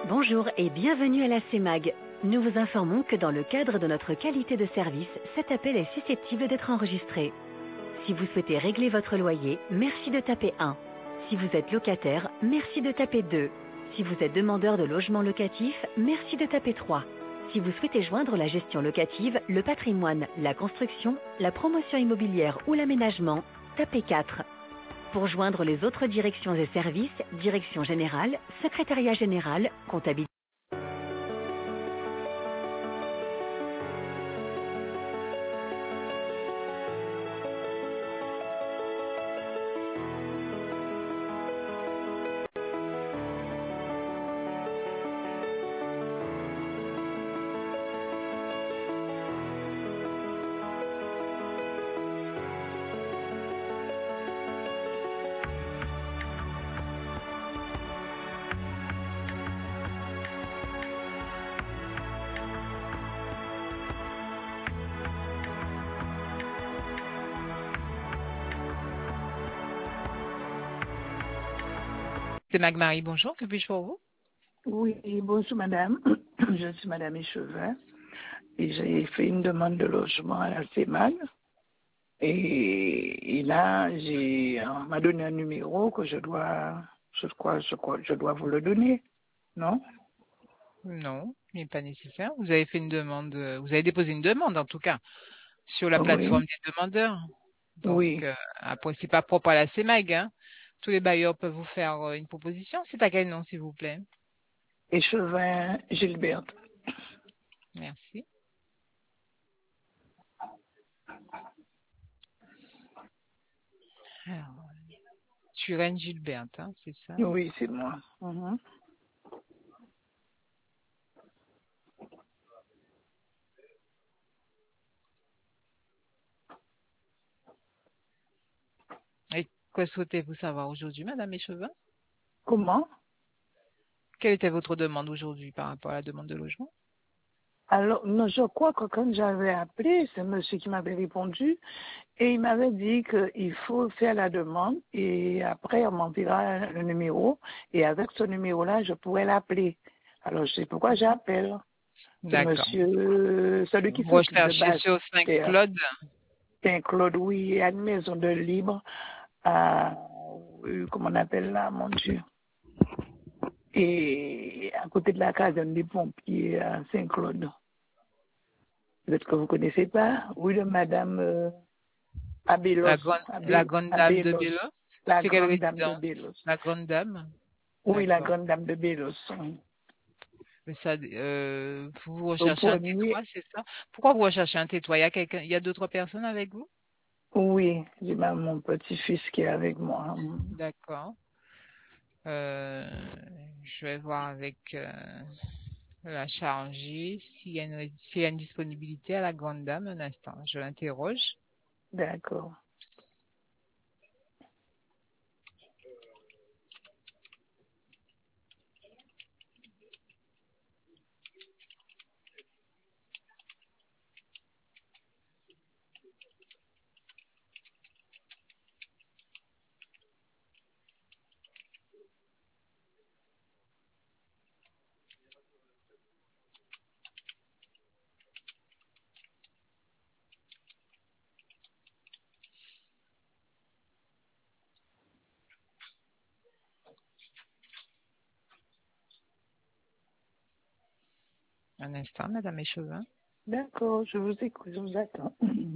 Bonjour et bienvenue à la CEMAG. Nous vous informons que dans le cadre de notre qualité de service, cet appel est susceptible d'être enregistré. Si vous souhaitez régler votre loyer, merci de taper 1. Si vous êtes locataire, merci de taper 2. Si vous êtes demandeur de logement locatif, merci de taper 3. Si vous souhaitez joindre la gestion locative, le patrimoine, la construction, la promotion immobilière ou l'aménagement, tapez 4. Pour joindre les autres directions et services, direction générale, secrétariat général, comptabilité. C'est Magmarie, bonjour, que puis-je pour vous? Oui, bonjour madame. Je suis madame Échevin et j'ai fait une demande de logement à la CEMAG. Et là, on m'a donné un numéro que je dois vous le donner, non? Non, il n'est pas nécessaire. Vous avez fait une demande, vous avez déposé une demande en tout cas sur la plateforme Oui, des demandeurs. Donc oui. après, c'est pas propre à la CEMAG, hein. Tous les bailleurs peuvent vous faire une proposition. C'est à quel nom, s'il vous plaît? Échevin Gilberte. Merci. Alors, Turenne Gilberte, hein, c'est ça. Oui, c'est moi. Mhm. Et que souhaitez-vous savoir aujourd'hui, Madame Échevin? Comment? Quelle était votre demande aujourd'hui par rapport à la demande de logement? Alors, non, je crois que quand j'avais appelé, c'est monsieur qui m'avait répondu et il m'avait dit qu'il faut faire la demande et après on m'enverra le numéro et avec ce numéro-là, je pourrais l'appeler. Alors, je sais pourquoi j'appelle. C'est D'accord. monsieur, celui qui Vous s'occupe de recherchez base. sur Saint-Claude? Saint-Claude, oui, il y a une maison de libre à, comment on appelle là, mon Dieu. Et à côté de la caserne des pompiers à Saint-Claude. Peut-être que vous ne connaissez pas. Oui, de Madame Abélos. La grande dame de Abélos. Bélos? La C'est quelle grande dame de résidence? Bélos. La grande dame? Oui, la D'accord. grande dame de Bélos. Oui. Mais ça, vous Au recherchez un premier, T3, c'est ça? Pourquoi vous recherchez un T3? Il y a d'autres personnes avec vous? oui, j'ai même mon petit-fils qui est avec moi. D'accord. Euh, je vais voir avec la chargée s'il y a une disponibilité à la grande dame. Un instant, je l'interroge. D'accord. Un instant, Madame Échevin. D'accord, je vous écoute, je vous attends.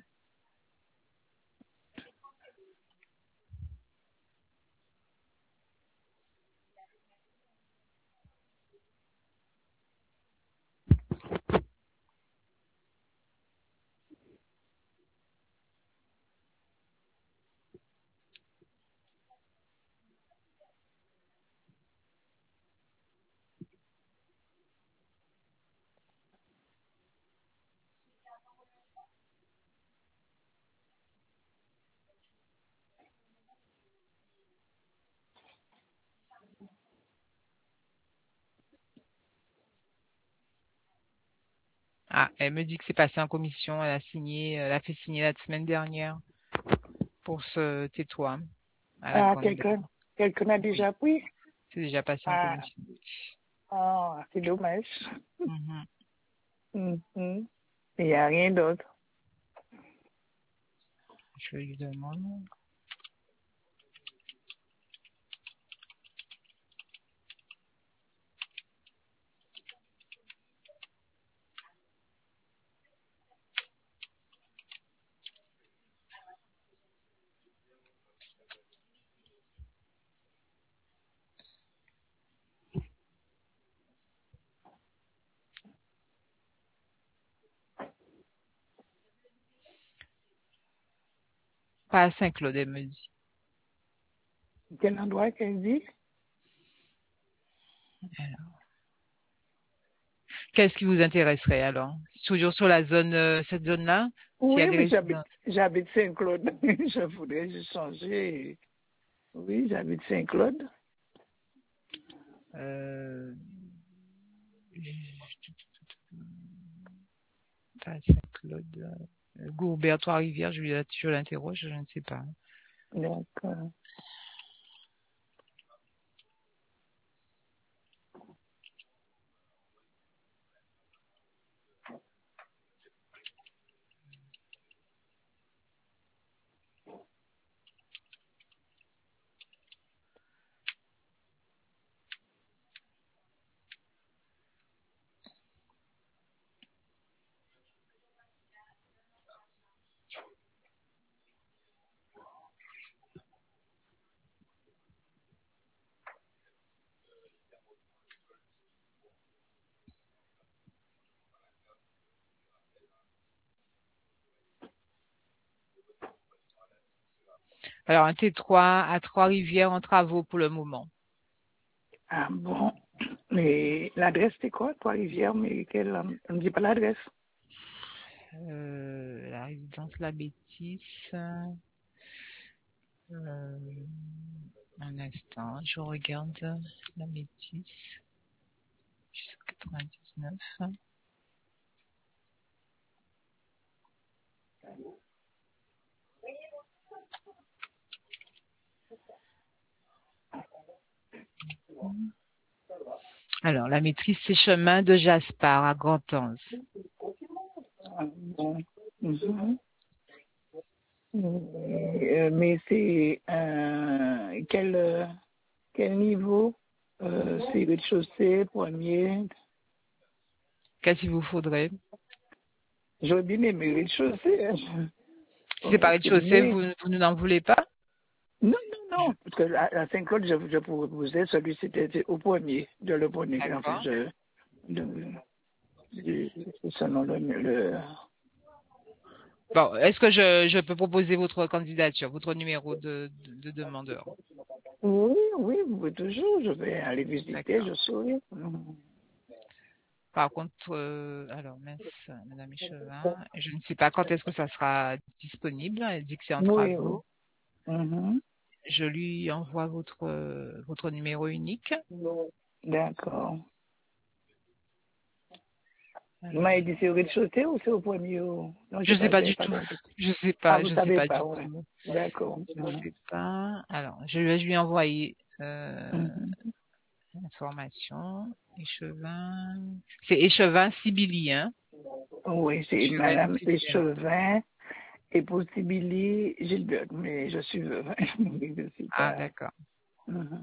Ah, elle me dit que c'est passé en commission. Elle a fait signer la semaine dernière pour ce T3 à la Ah, grande dame. quelqu'un a Oui, déjà pris? c'est déjà passé en Ah, commission. Ah, c'est dommage. Mhm. Mhm. Il n'y a rien d'autre. Je lui demande. Pas à Saint-Claude, elle me dit. Quel endroit qu'elle dit? Qu'est-ce qui vous intéresserait alors? Toujours sur la zone, cette zone-là? S'il y Oui, a des mais résidences. j'habite Saint-Claude. Je voudrais juste changer. Oui, j'habite Saint-Claude. Euh, pas Saint-Claude. Gourbert, Trois-Rivières, je l'interroge, je ne sais pas. D'accord. Alors, un T3 à Trois-Rivières en travaux pour le moment. Ah bon. Mais l'adresse, c'est quoi? Trois-Rivières, mais on ne dit pas l'adresse. La résidence La Bêtise. Un instant, je regarde La Bêtise. Jusqu'à 99. Alors, la maîtrise, c'est chemin de Jaspar à Grand-Anse. Ah bon. Mhm. Mais c'est quel niveau? C'est rez-de-chaussée, premier. Qu'est-ce qu'il vous faudrait? J'aurais bien aimé rez-de-chaussée. Hein. Si c'est Oh, par c'est rez-de-chaussée, mieux. vous n'en voulez pas? Non, non, non, parce que à Saint-Claude, je proposais celui c'était au premier, de le premier. En fait, D'accord. selon Bon, est-ce que je peux proposer votre candidature, votre numéro de demandeur? Oui, oui, vous pouvez toujours. Je vais aller visiter, D'accord. je saurai. Mhm. Par contre, alors, mince, Madame Échevin, je ne sais pas quand est-ce que ça sera disponible. Elle dit que c'est en Oui, oui. travaux. Mhm. Je lui envoie votre numéro unique. D'accord. Vous Alors, m'avez dit c'est au rez-de-chaussée ou c'est au premier? Non, je j'ai ne sais pas, pas j'avais du pas tout. compris. Ah, vous Je sais savez pas pas, du ouais. tout. D'accord. Je ne sais pas. Alors, je vais lui envoyer Mhm. l'information. Échevin. C'est Échevin Sibili, hein? Oui, c'est Je vais Madame notifier. Échevin et possibili Gilbert, mais je suis veuve. Je suis Ah, pas. d'accord. Mhm.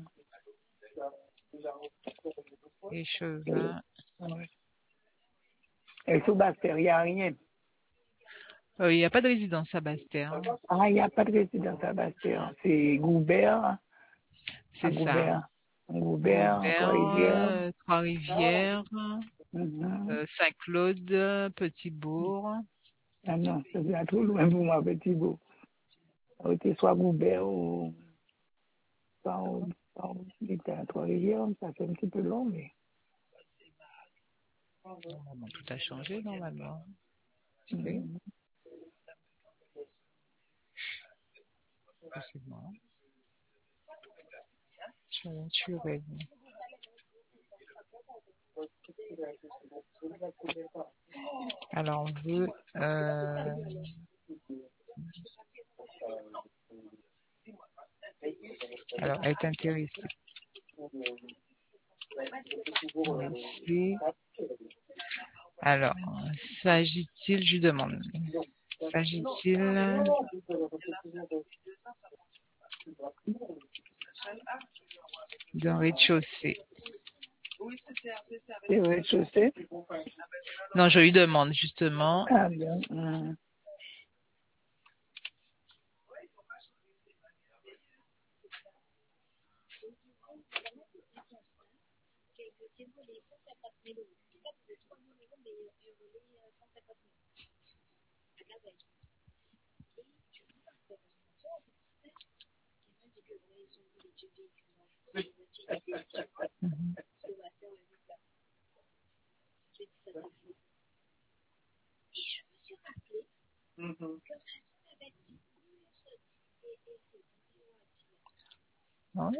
Échevin. Ouais. Et sous Bastère, il n'y a rien. Il n'y a pas de résidence à Bastère. Ah, il n'y a pas de résidence à Bastère. C'est Goubert, à C'est ça. Goubert. Goubert, Trois-Rivières. Gouverne, Trois-Rivières, Mhm. Saint-Claude, Petit-Bourg. Ah non, c'est bien trop loin pour moi, petit beau. Ok, soit Goubert ou il était à Trois-Rivières, ça fait un petit peu long, mais. Normalement, tout a changé normalement. C'est Mhm. possiblement. Je vais. Alors, on veut. Alors, être intéressé. Merci. Alors, s'agit-il, je lui demande, s'agit-il d'un rez-de-chaussée? C'est au rez-de-chaussée? Non, je lui demande justement. Ah bien. Ouais.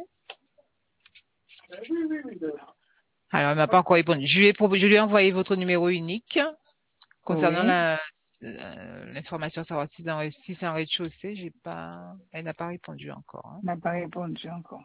Alors, elle m'a pas encore répondu. Je lui ai envoyé votre numéro unique concernant Oui, l'information, savoir si c'est un rez-de-chaussée. Elle n'a pas répondu encore. Hein. elle n'a pas répondu encore.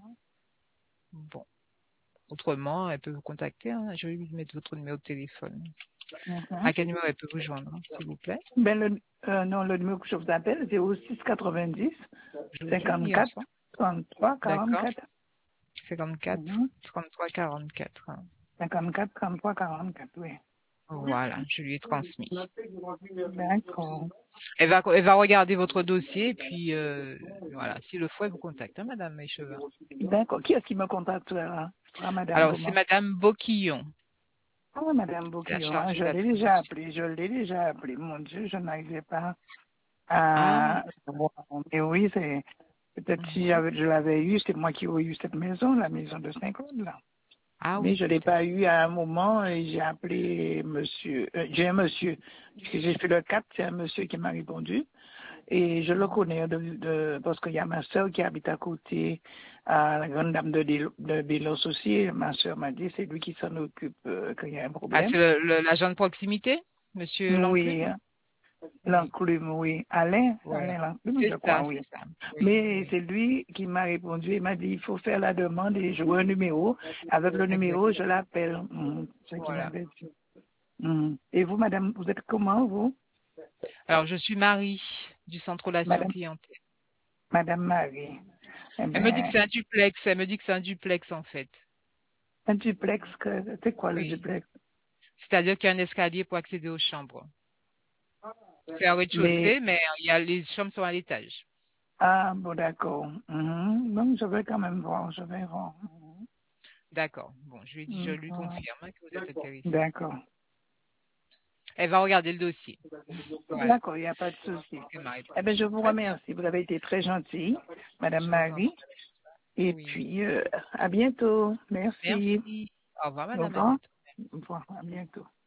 Bon. Autrement, elle peut vous contacter. Hein. Je vais lui mettre votre numéro de téléphone. À quel numéro elle peut vous joindre, s'il vous plaît? Ben, non, le numéro que je vous appelle, c'est au 690 Je vous ai mis 54 ensemble. 33 D'accord. 44. 54 33 44. Hein. 54 33 44, oui. Voilà, je lui ai transmis. D'accord. Elle va regarder votre dossier et puis voilà, s'il le faut, elle vous contacte, hein, Madame Échevin. D'accord. Qui est-ce qui me contactera? Madame Alors, c'est comment? Madame Boquillon. Ah, Madame C'est la Bocquillon, chargée je l'ai déjà d'attribution. appelé, Mon Dieu, je n'arrivais pas Ah, à voir. Mais oui, c'est peut-être si je l'avais eu, c'est moi qui aurais eu cette maison, la maison de Saint-Claude, là. ah Mais oui, je ne l'ai pas peut-être. eu à un moment et j'ai appelé monsieur, j'ai un monsieur, puisque j'ai fait le 4, c'est un monsieur qui m'a répondu. Et je le connais parce qu'il y a ma soeur qui habite à côté, à la grande dame de Bélos aussi. Ma soeur m'a dit, c'est lui qui s'en occupe quand il y a un Ah, problème. c'est l'agent de proximité, Monsieur Oui, Lanclume? Oui, l'enclume, oui. Alain voilà. l'enclume, C'est je crois, ça, oui. c'est ça. Oui, Mais oui. c'est lui qui m'a répondu. Il m'a dit, il faut faire la demande et jouer un numéro. Avec le Exact. numéro, je l'appelle. Ce qu'il Voilà. m'avait dit. Et vous, madame, vous êtes comment, vous? Alors, je suis Marie du Centre Relation Madame, Clientèle. Madame Marie. Eh Elle me dit que bien, c'est un duplex. Elle me dit que c'est un duplex, en fait. un duplex, c'est quoi le Oui. duplex? C'est-à-dire qu'il y a un escalier pour accéder aux chambres. C'est un Mais, rez-de-chaussée, mais les chambres sont à l'étage. ah, bon, d'accord. Donc, je vais quand même voir, je vais voir. D'accord. Bon, je lui confirme hein, que vous êtes intéressé. D'accord. Elle va regarder le dossier. Voilà. D'accord, il n'y a pas de souci. C'est ma Eh bien, réponse. je vous Très bien. remercie. Vous avez été très gentille, Madame Je vous en Marie. prie. Et Oui. puis, à bientôt. Merci. Merci. Au revoir, Au madame. À revoir. bientôt. Au revoir. À bientôt.